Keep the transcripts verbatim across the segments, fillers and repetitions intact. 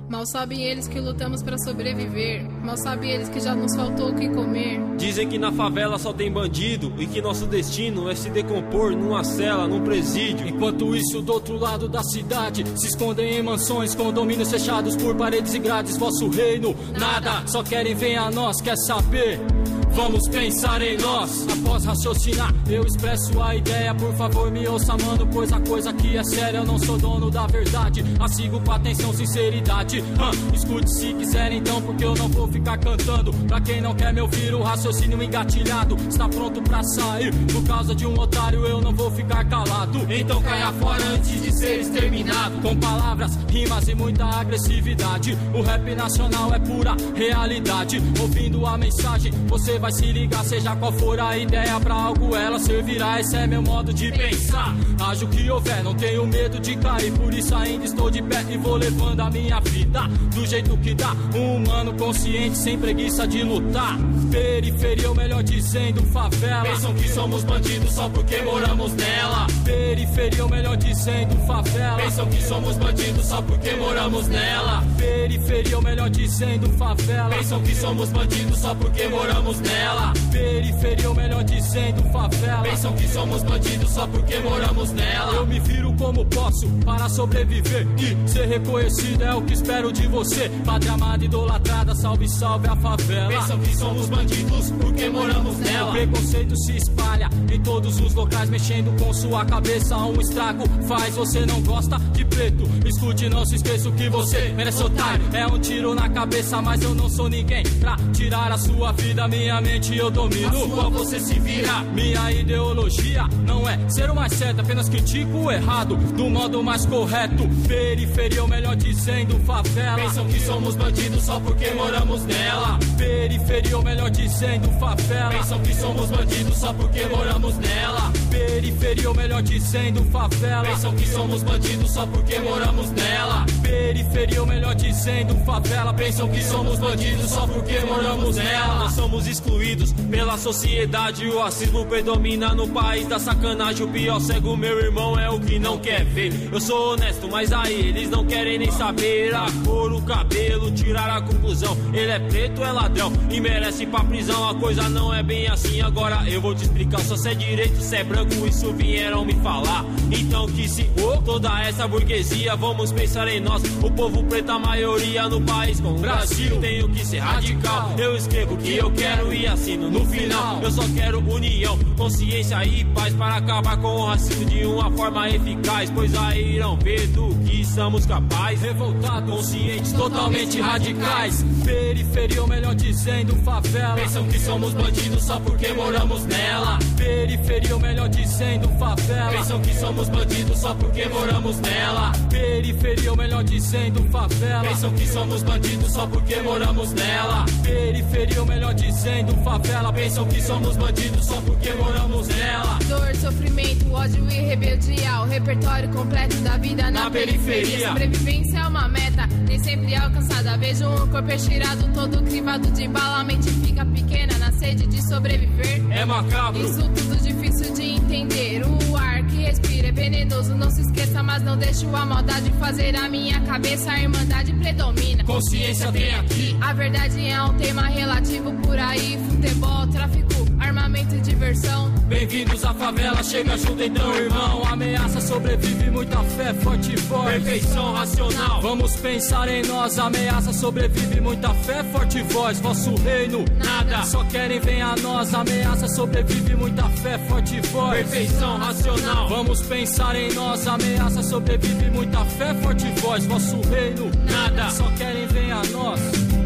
Mal sabem eles que lutamos pra sobreviver. Mal sabem eles que já nos faltou o que comer. Dizem que na favela só tem bandido e que nosso destino é se decompor numa cela, num presídio. Enquanto isso, do outro lado da cidade se escondem em mansões, condomínios fechados por paredes e grades. Vosso reino, nada, só querem ver a nós, quer saber? Vamos pensar em nós. Após raciocinar, eu expresso a ideia. Por favor, me ouça, mano, pois a coisa aqui é séria. Eu não sou dono da verdade, mas sigo com atenção, sinceridade. hum, Escute se quiser então, porque eu não vou ficar cantando. Pra quem não quer me ouvir, o raciocínio engatilhado está pronto pra sair. Por causa de um otário, eu não vou ficar calado. Então caia fora antes de ser exterminado. Com palavras, rimas e muita agressividade. O rap nacional é pura realidade. Ouvindo a mensagem, você vai se ligar, seja qual for a ideia, pra algo ela servirá, esse é meu modo de pensar. Haja o que houver, não tenho medo de cair, por isso ainda estou de pé e vou levando a minha vida do jeito que dá. Um humano consciente, sem preguiça de lutar. Periferia, ou melhor dizendo, favela. Pensam que somos bandidos só porque moramos nela. Periferia, ou melhor dizendo, favela. Pensam que somos bandidos só porque moramos nela. Periferia, ou melhor dizendo, favela. Pensam que somos bandidos só porque moramos nela. Periferia, ou melhor dizendo, favela. Pensam que somos bandidos só porque moramos nela. Eu me viro como posso para sobreviver e ser reconhecido é o que espero de você. Pátria amada, idolatrada, salve, salve a favela. Pensam que somos bandidos porque moramos nela. O preconceito se espalha em todos os locais, mexendo com sua cabeça. Um estrago faz, você não gosta de preto. Escute, não se esqueça o que você merece, otário. É um tiro na cabeça, mas eu não sou ninguém pra tirar a sua vida, minha mente eu domino. A sua você se vira. Minha ideologia não é ser o mais certo, apenas critico o errado do modo mais correto. Periferia, ou melhor dizendo, favela. Pensam que somos bandidos só porque moramos nela. Periferia, ou melhor dizendo, favela. Pensam que somos bandidos só porque moramos nela. Periferia, ou melhor dizendo, favela. Pensam que somos bandidos só porque moramos nela. Periferia, ou melhor dizendo, favela. Pensam que somos bandidos só porque moramos nela. Nós somos excluídos pela sociedade, o racismo predomina no país da sacanagem. O pior cego, meu irmão, é o que não quer ver. Eu sou honesto, mas aí eles não querem nem saber. A cor, o cabelo, tirar a conclusão. Ele é preto, é ladrão e merece ir pra prisão. A coisa não é bem assim, agora eu vou te explicar. Só se é direito, se é branco, isso vieram me falar. Então que se oh, toda essa burguesia, vamos pensar em nós. O povo preto, a maioria no país com o Brasil. Tenho que ser radical, eu escrevo o que eu quero e assino no final. Eu só quero união, consciência e paz para acabar com o racismo de uma forma eficaz. Pois aí irão ver do que somos capazes. Revoltados, conscientes, totalmente radicais. Periferia, ou melhor dizendo, favela. Pensam que somos bandidos só porque moramos nela. Periferia, ou melhor dizendo, favela. Pensam que somos bandidos só porque moramos nela. Periferia, ou melhor dizendo, favela. Pensam que somos bandidos só porque moramos nela. Periferia, ou melhor dizendo, favela. Pensam que somos bandidos só porque moramos nela. Dor, sofrimento, ódio e rebeldia. O repertório completo da vida na, Na periferia. periferia. Sobrevivência é uma meta, nem sempre alcançada. Vejo um corpo estirado, todo crivado de bala. A mente fica pequena na sede de sobreviver. É macabro. Isso tudo difícil de entender. O ar que respira é venenoso, não se esqueça, mas não deixo a maldade fazer a minha cabeça. A irmandade predomina. Consciência tem aqui. A verdade é um tema relativo por aí. Futebol, tráfico, armamento e diversão. Bem-vindos à favela, chega junto então, irmão. Ameaça, sobrevive, muita fé, forte voz. Perfeição racional. Vamos pensar em nós. Ameaça, sobrevive, muita fé, forte voz. Vosso reino, nada. Só querem ver a nós. Ameaça, sobrevive, muita fé, forte voz. Perfeição racional. Vamos pensar em nós. Ameaça, sobrevive, muita fé, forte voz. Vosso reino, nada. Só querem ver a nós.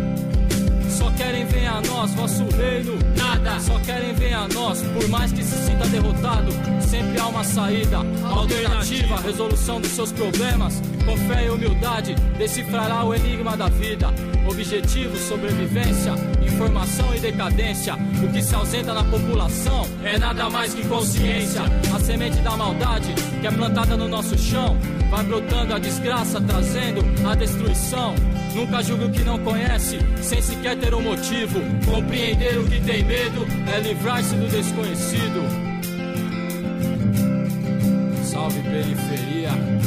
Só querem ver a nós, vosso reino, nada. Só querem ver a nós, por mais que se sinta derrotado, sempre há uma saída, alternativa, resolução dos seus problemas. Com fé e humildade, decifrará o enigma da vida. Objetivo, sobrevivência, informação e decadência. O que se ausenta na população é nada mais que consciência. A semente da maldade que é plantada no nosso chão vai brotando a desgraça, trazendo a destruição. Nunca julgue o que não conhece, sem sequer ter um motivo. Compreender o que tem medo é livrar-se do desconhecido. Salve periferia.